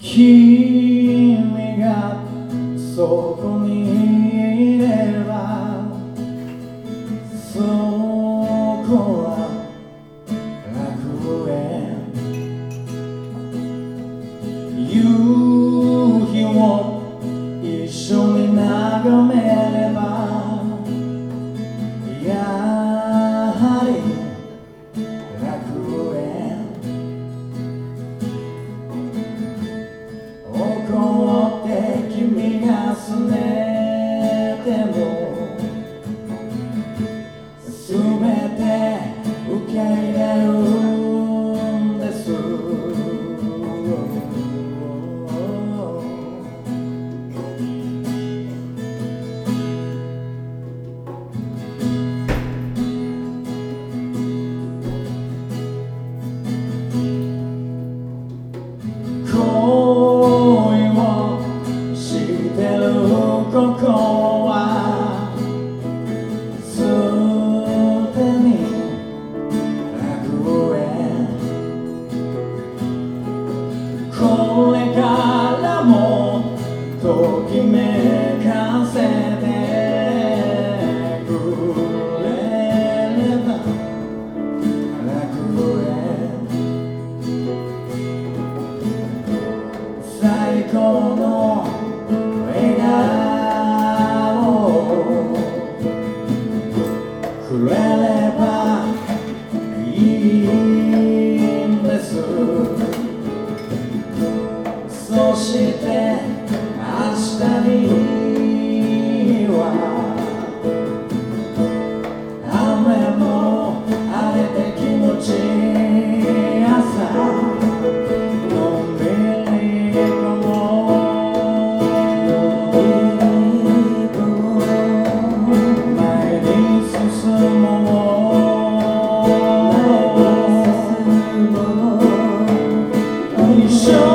君がそこにいればそこは楽園。夕日を一緒に眺めればやはり楽園。怒って君が拗ねても全て受け入れるんです。恋をしてるここはすでに楽園。これからもときめかせてくれれば楽園。最高の笑顔をくれればいいんです。そして明日には雨も晴れて気持ちいい朝。Show